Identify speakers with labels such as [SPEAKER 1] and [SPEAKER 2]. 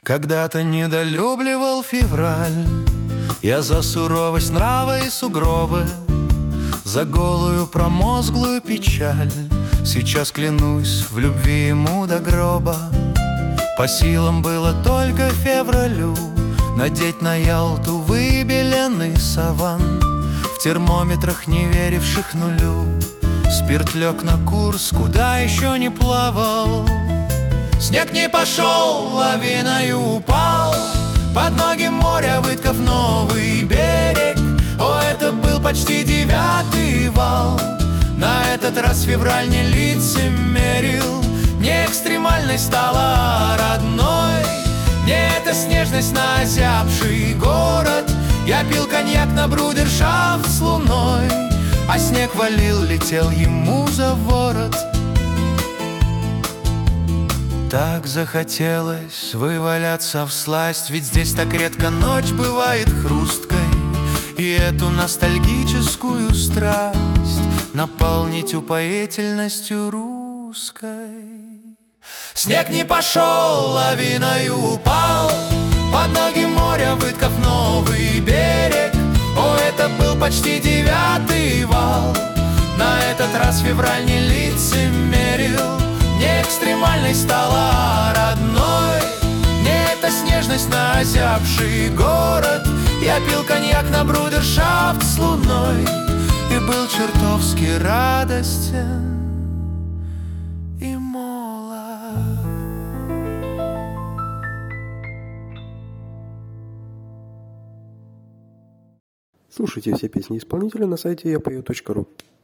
[SPEAKER 1] Когда-то недолюбливал февраль я за суровость нрава и сугробы, за голую промозглую печаль. Сейчас клянусь в любви ему до гроба. По силам было только февралю надеть на Ялту выбеленный саван, в термометрах, не веривших нулю. Спирт лег на курс, куда еще не плавал. Снег не пошел, лавиною упал под ноги моря, выткав новый берег. О, это был почти 9-й вал. На этот раз февраль не лицемерил, не экстремальной стала родной, не эта снежность на озябший город. Я пил коньяк на брудершафт с луной, а снег валил, летел ему за ворот. Так захотелось вываляться всласть, ведь здесь так редко ночь бывает хрусткой, и эту ностальгическую страсть наполнить упоительностью русской. Снег не пошел, лавиною упал под ноги моря, выткав новый берег. О, это был почти 9-й вал. На этот раз февраль не лицемерил, не экстремальной стала родной, не эта снежность на озябший город. Я пил коньяк на брудершафт с луной и был чертовски радостен и молод.
[SPEAKER 2] Слушайте все песни исполнителя на сайте yapою.ru.